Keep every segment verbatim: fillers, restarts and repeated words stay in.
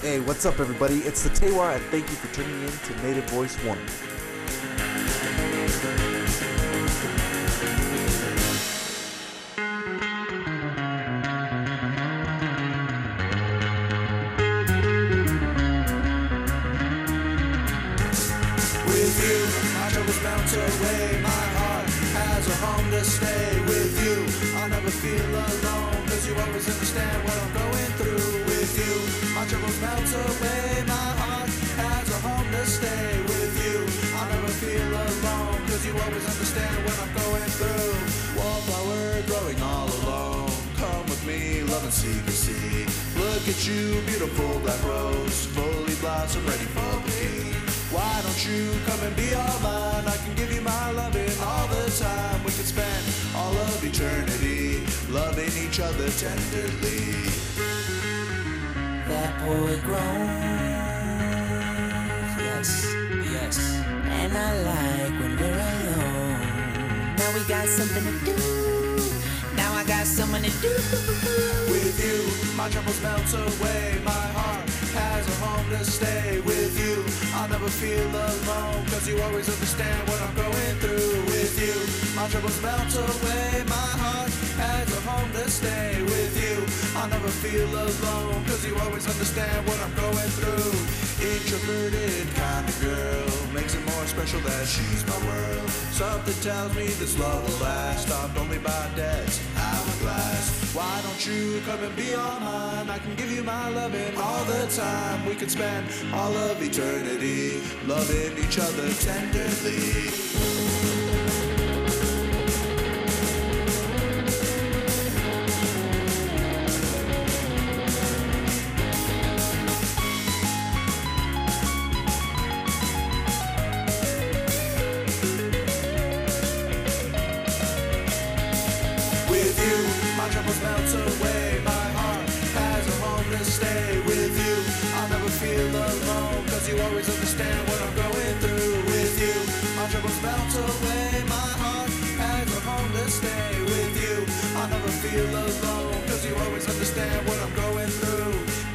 Hey, what's up, everybody? It's the Tewa, and thank you for tuning in to Native Voice One. With you, my troubles melt away. My heart has a home to stay. With you, I'll never feel alone, cause you always understand what I'm going through. With you, my troubles melt away. My heart has a home to stay. With you, I'll never feel alone, cause you always understand what I'm going through. Wallflower growing all alone. Come with me, love and secrecy. Look at you, beautiful black rose, fully blossom, ready for the king. Why don't you come and be all mine? I can give you my loving all the time. We can spend all of eternity loving each other tenderly. That boy grows, yes, yes. And I like when we're alone. Now we got something to do. Now I got something to do. With you, my troubles melt away. My heart has a home to stay. With you, I'll never feel alone, cause you always understand what I'm going through. With you, my troubles melt away. My heart has a home to stay. With you, I'll never feel alone, cause you always understand what I'm going through. Introverted kind of girl, makes it more special that she's my world. Something tells me this love will last, stopped only by death's hourglass. Why don't you come and be all mine? I can give you my loving all the time. We could spend all of eternity loving each other tenderly. My troubles melt away. My heart has a home to stay. With you, I'll never feel alone, cause you always understand what I'm going through. With you, my troubles melt away. My heart has a home to stay. With you, I'll never feel alone, cause you always understand what I'm going through.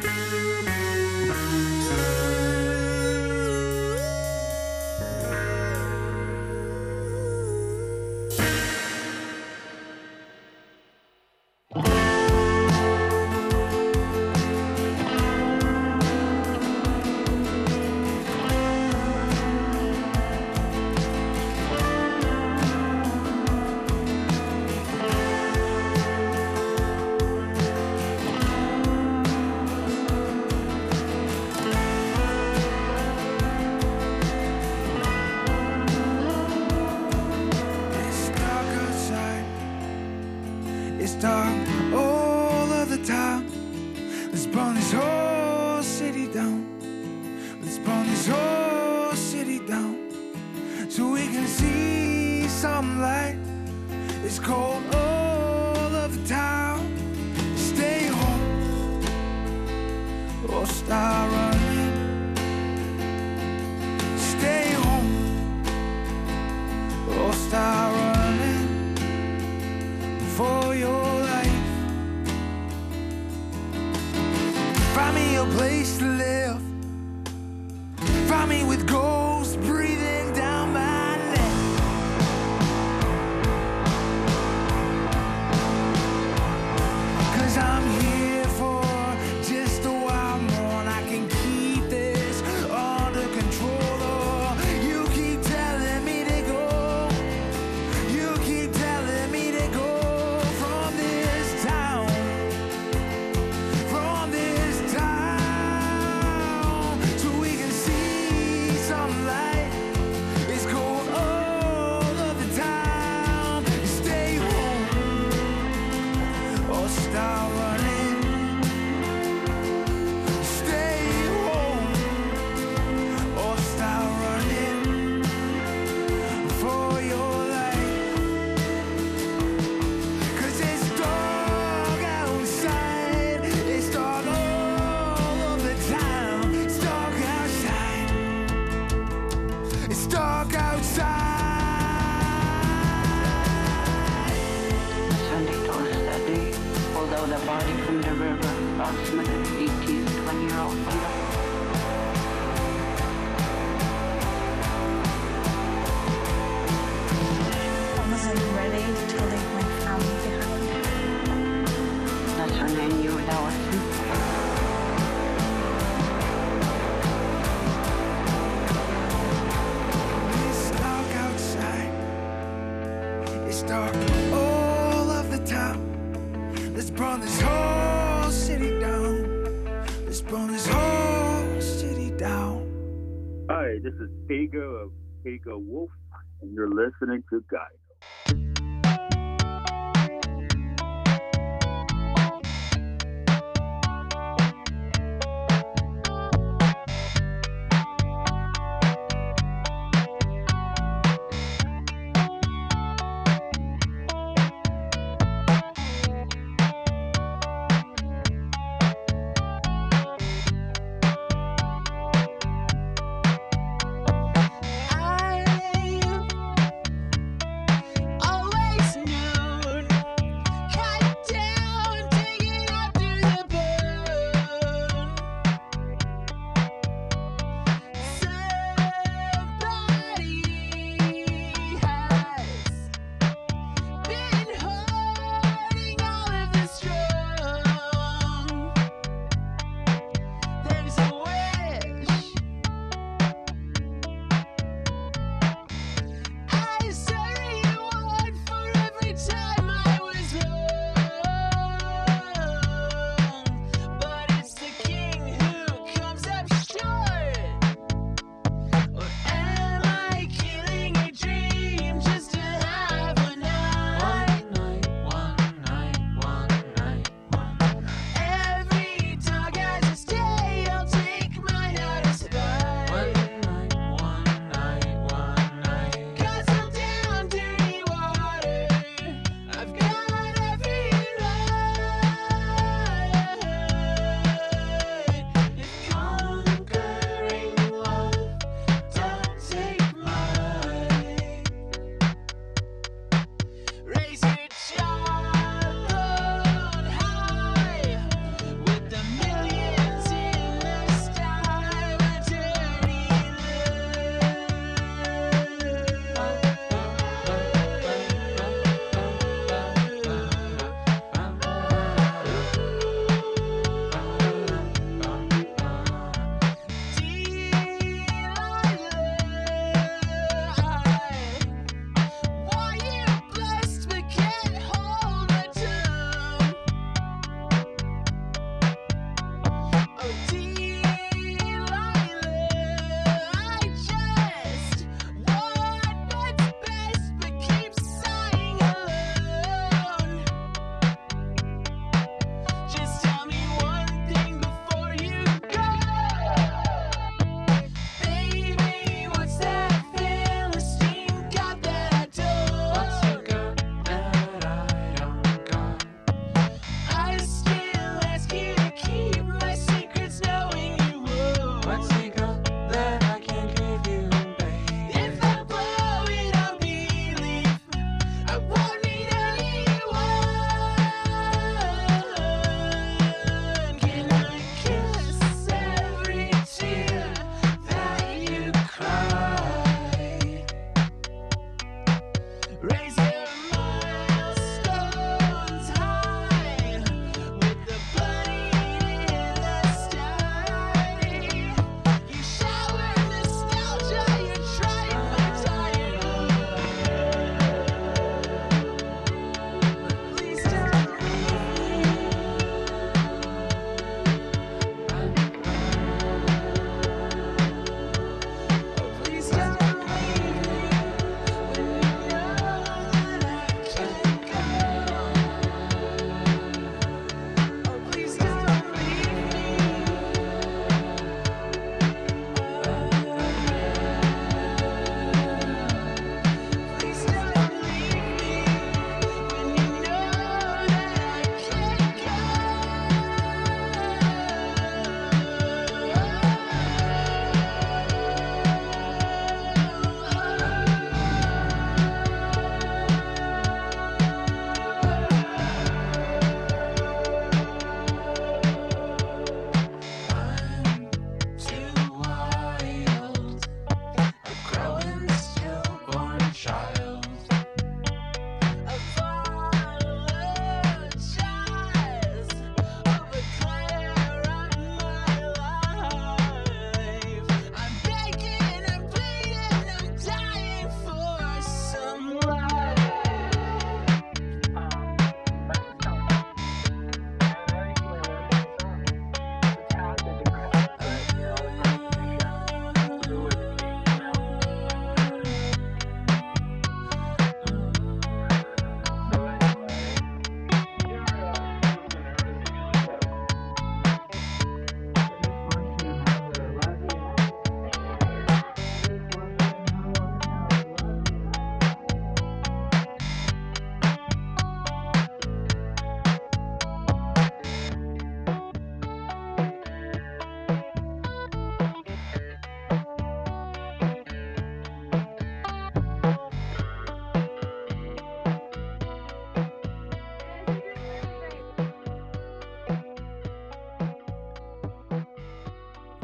It's dark all of the time. Let's burn this whole city down. Let's burn this whole city down, so we can see some light. It's cold all of the time. Stay home or start running. Stay home or start running for your life. Find me a place to live. Find me with ghosts breathing down my neck. Cause I'm here for just a while more, and I can keep this under control. Oh, you keep telling me to go. You keep telling me to go. body from the river, approximately eighteen, twenty year old female. Hi, this is Tiga of Tiga Wolf, and you're listening to Guy.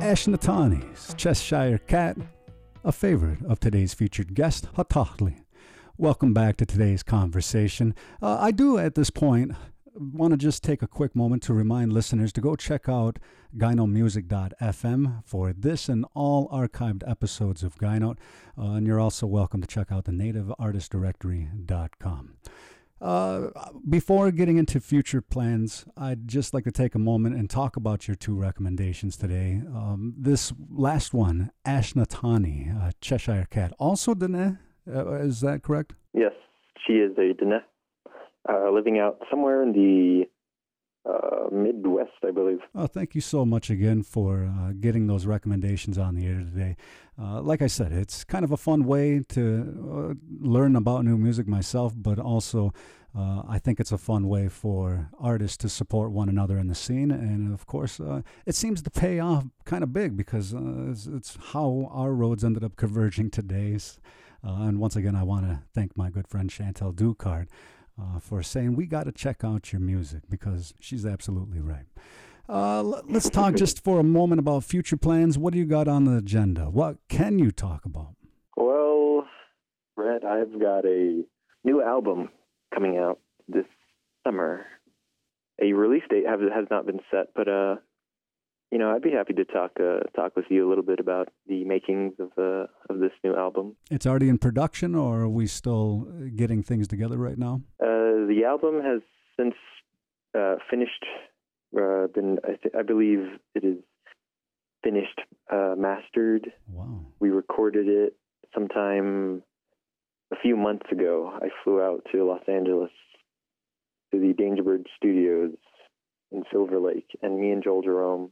Ashnatani's Cheshire Cat, a favorite of today's featured guest, Hatahli. Welcome back to today's conversation. Uh, I do, at this point, want to just take a quick moment to remind listeners to go check out gyno music dot f m for this and all archived episodes of Gyno. Uh, and you're also welcome to check out the native artist directory dot com. Uh, before getting into future plans, I'd just like to take a moment and talk about your two recommendations today. Um, this last one, Ashnatani, uh, Cheshire Cat, also Dene, uh, is that correct? Yes, she is a Dene, uh, living out somewhere in the uh, Midwest, I believe. Oh, thank you so much again for uh, getting those recommendations on the air today. Uh, like I said, it's kind of a fun way to uh, learn about new music myself, but also uh, I think it's a fun way for artists to support one another in the scene. And of course, uh, it seems to pay off kind of big because uh, it's, it's how our roads ended up converging today. Uh, and once again, I want to thank my good friend Chantel Ducard uh, for saying we got to check out your music, because she's absolutely right. Uh, let's talk just for a moment about future plans. What do you got on the agenda? What can you talk about? Well, Brett, I've got a new album coming out this summer. A release date have, has not been set, but uh, you know, I'd be happy to talk uh, talk with you a little bit about the makings of uh, of this new album. It's already in production, or are we still getting things together right now? Uh, the album has since uh, finished. Uh, been, I, th- I believe it is finished, uh, mastered. Wow. We recorded it sometime a few months ago. I flew out to Los Angeles to the Dangerbird Studios in Silver Lake, and me and Joel Jerome,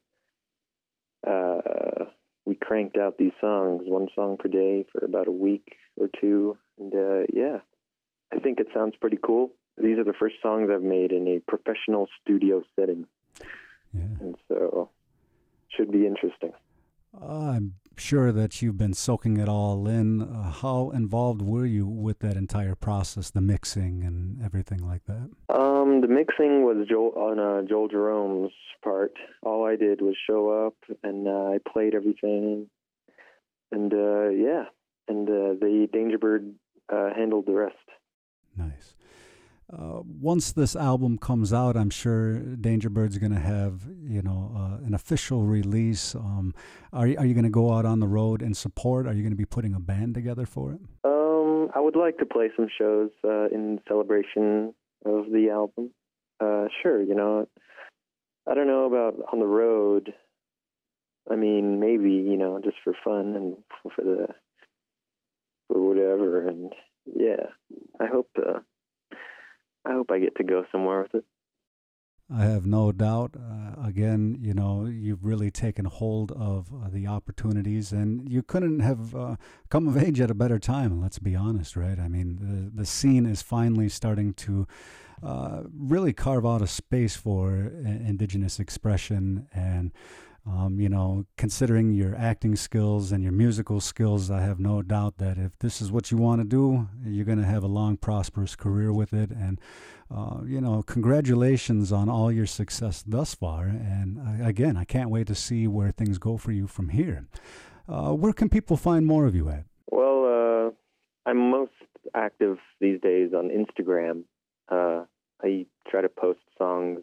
uh, we cranked out these songs, one song per day for about a week or two. And uh, yeah, I think it sounds pretty cool. These are the first songs I've made in a professional studio setting. Yeah. And so, should be interesting. Uh, I'm sure that you've been soaking it all in. Uh, how involved were you with that entire process, the mixing and everything like that? Um, the mixing was Joel, on uh, Joel Jerome's part. All I did was show up, and uh, I played everything. And uh, yeah, and uh, the Dangerbird uh, handled the rest. Nice. Uh, once this album comes out, I'm sure Dangerbird's going to have, you know, uh, an official release. Um, are you, are you going to go out on the road and support? Are you going to be putting a band together for it? Um, I would like to play some shows uh, in celebration of the album. Uh, sure, you know, I don't know about on the road. I mean, maybe, you know, just for fun and for the for whatever. And yeah, I hope. Uh, I hope I get to go somewhere with it. I have no doubt. Uh, again, you know, you've really taken hold of uh, the opportunities, and you couldn't have uh, come of age at a better time, let's be honest, right? I mean, the, the scene is finally starting to uh, really carve out a space for uh, indigenous expression. And, um, you know, considering your acting skills and your musical skills, I have no doubt that if this is what you want to do, you're going to have a long, prosperous career with it. And, uh, you know, congratulations on all your success thus far. And uh, again, I can't wait to see where things go for you from here. Uh, where can people find more of you at? Well, uh, I'm most active these days on Instagram. Uh, I try to post songs.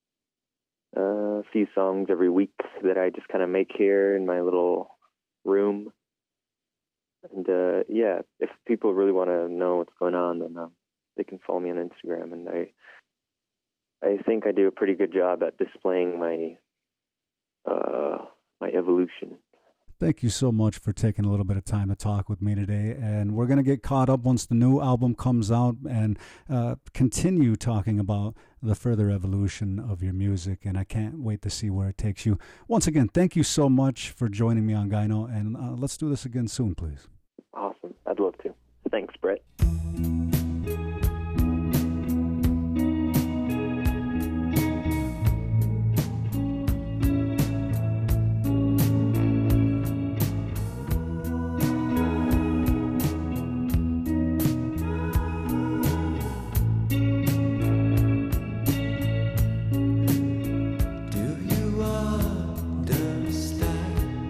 Uh, a few songs every week that I just kind of make here in my little room. And uh, yeah, if people really want to know what's going on, then uh, they can follow me on Instagram. And I, I think I do a pretty good job at displaying my, uh, my evolution. Thank you so much for taking a little bit of time to talk with me today. And we're going to get caught up once the new album comes out and uh, continue talking about the further evolution of your music. And I can't wait to see where it takes you. Once again, thank you so much for joining me on Gyno. And uh, let's do this again soon, please. Awesome. I'd love to. Thanks, Brett. Do you understand?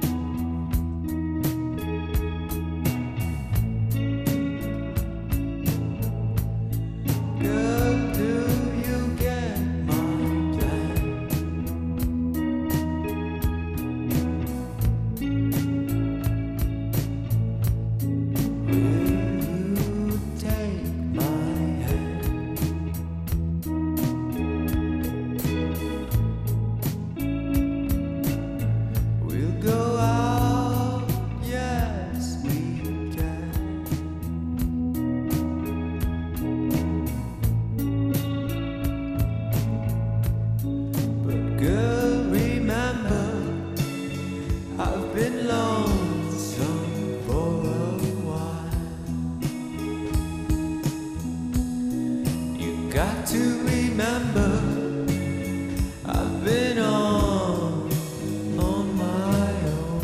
I've been lonesome for a while. You got to remember, I've been on, on my own.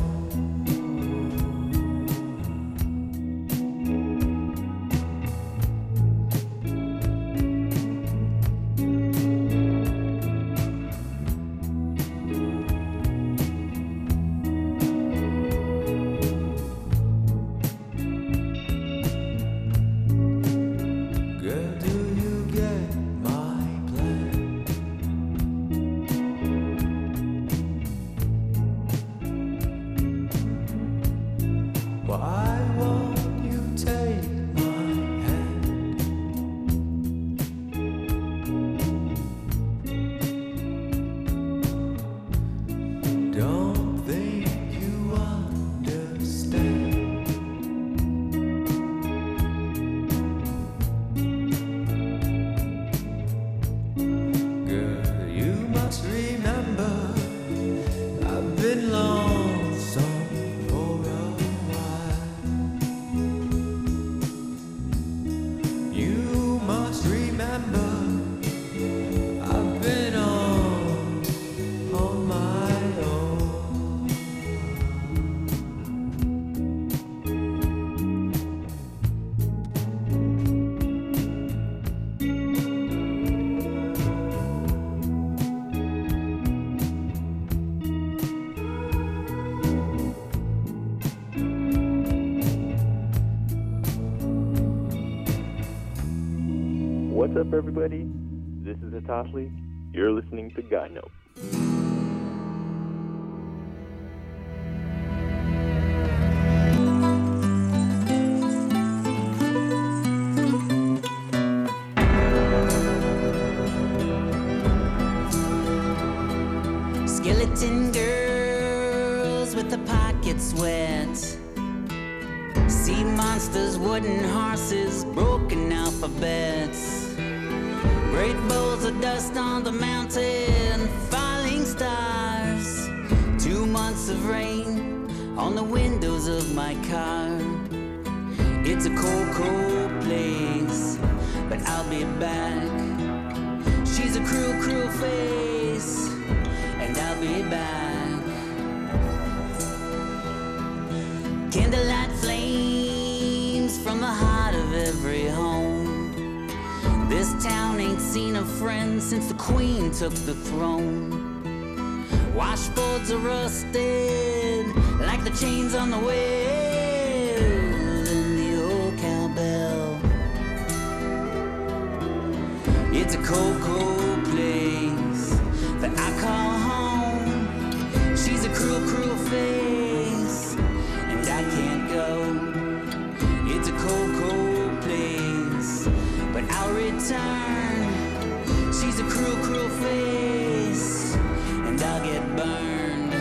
Girl, do you get my plan? Why won't you take my hand? Don't think you understand. Girl, you must remember, I've been lonesome for a while. You must remember, I've been on, on my own. What's up, everybody? This is Atashli. You're listening to Guy Note. Skeleton girls with the pockets wet. Sea monsters, wooden horses, broken alphabets. Great bowls of dust on the mountain, falling stars. Two months of rain on the windows of my car. It's a cold, cold place, but I'll be back. She's a cruel, cruel face, and I'll be back. Candlelight flames from the heart of every home. This town ain't seen a friend since the queen took the throne. Washboards are rusted like the chains on the wheel in the old cowbell. It's a cold, cold place that I call home. She's a cruel, cruel face, and I can't go. It's a cold, cold place, but I'll return. She's a cruel, cruel face, and I'll get burned.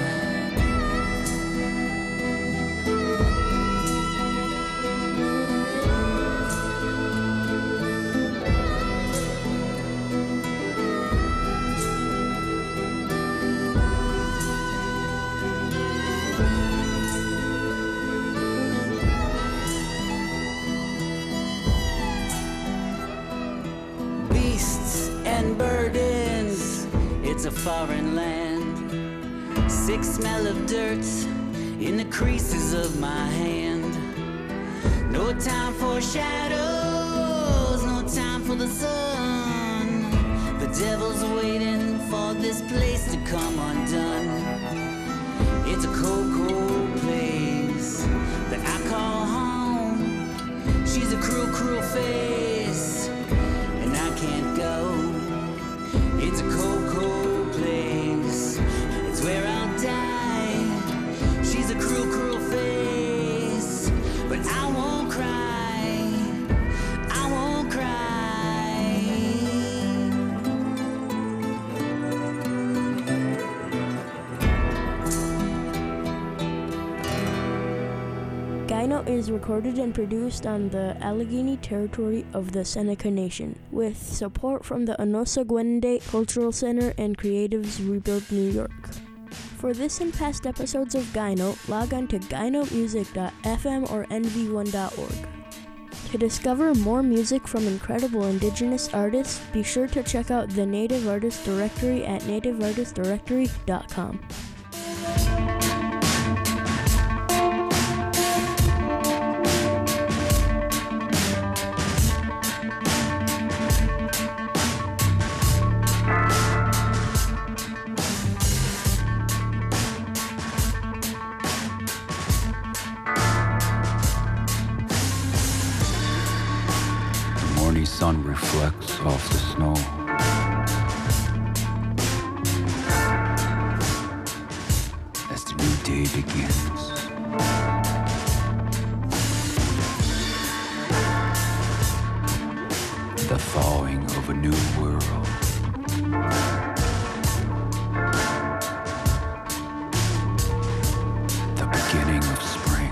Beasts and burdens, it's a foreign land. Sick smell of dirt in the creases of my hand. No time for shadows, no time for the sun. The devil's waiting for this place to come undone. It's a cold, cold place that I call home. She's a cruel, cruel face, and I can't go. It's a cold, cold place, it's where I'll die. She's a cruel, cruel face, but I won't cry, I won't cry. Gyno is recorded and produced on the Allegheny territory of the Seneca Nation, with support from the Anosa Gwende Cultural Center and Creatives Rebuild New York. For this and past episodes of Gyno, log on to gyno music dot f m or n v one dot org. To discover more music from incredible Indigenous artists, be sure to check out the Native Artist Directory at native artist directory dot com. Sun reflects off the snow. As the new day begins, the thawing of a new world. The beginning of spring.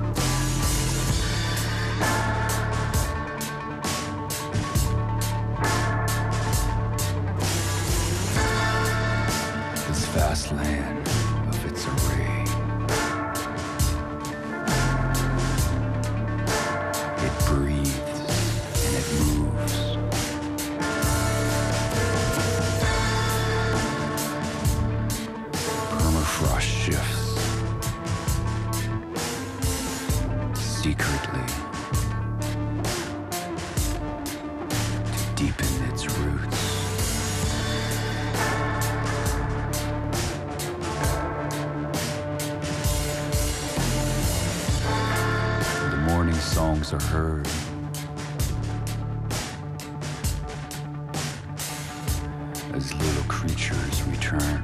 Vast land of its array. It breathes and it moves. Permafrost shifts secretly to deepen its roots. Songs are heard. As little creatures return.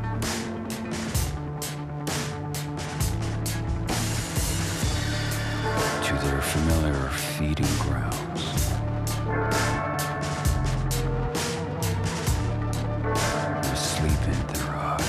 To their familiar feeding grounds. There's sleep in their eyes.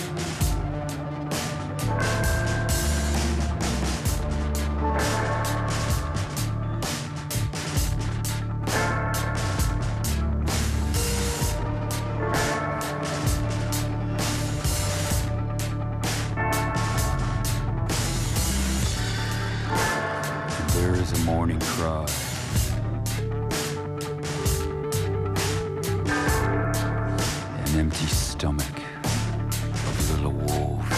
Morning cry. An empty stomach of little wolves.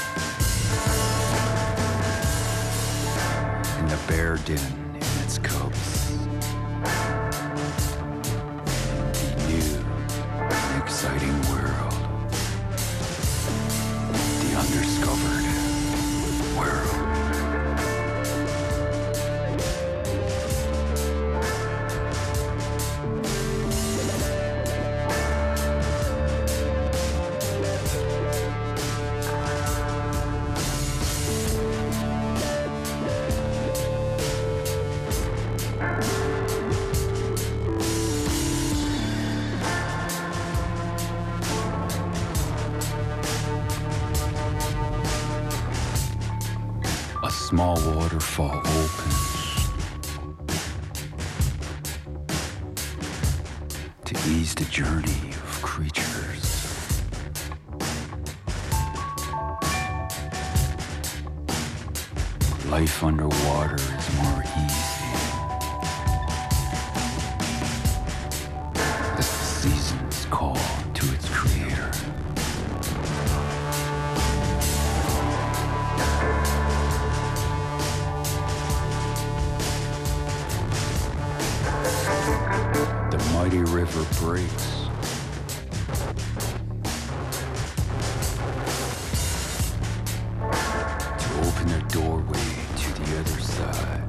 In the bear den in its cubs. The new and exciting world. The undiscovered world. Small waterfall opens to ease the journey of creatures. Life underwater is more easy as the seasons call to its creator. Mighty river breaks. To open their doorway to the other side.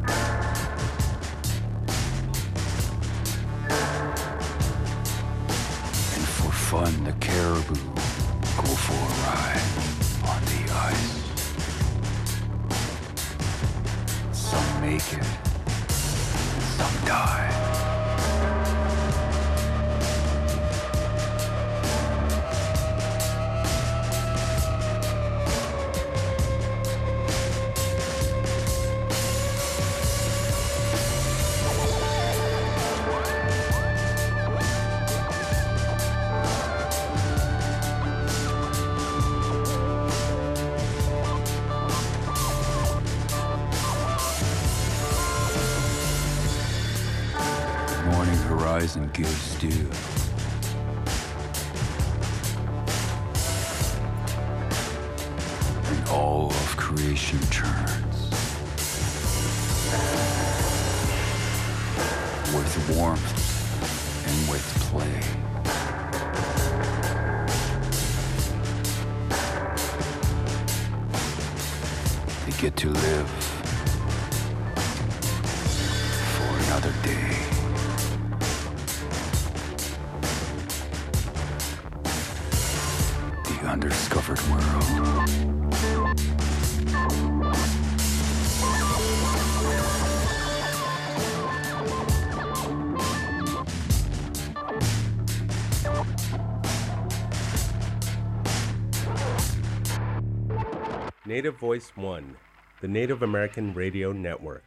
And for fun, the caribou go for a ride on the ice. Some make it, some die. burning horizon gives due. And all of creation turns with warmth and with play. They get to live for another day. The undiscovered world. Native Voice One, the Native American Radio Network.